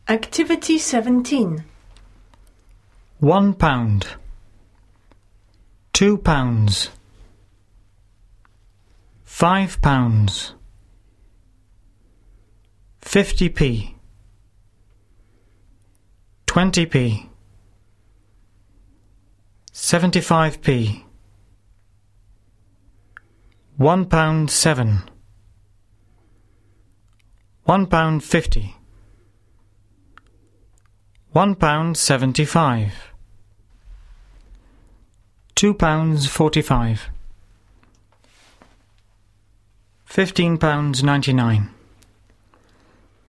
Activity 17. £1, £2, £5, 50p, 20p, 75p, £1.7, £1.50, £1.75, £2.45, £15.99.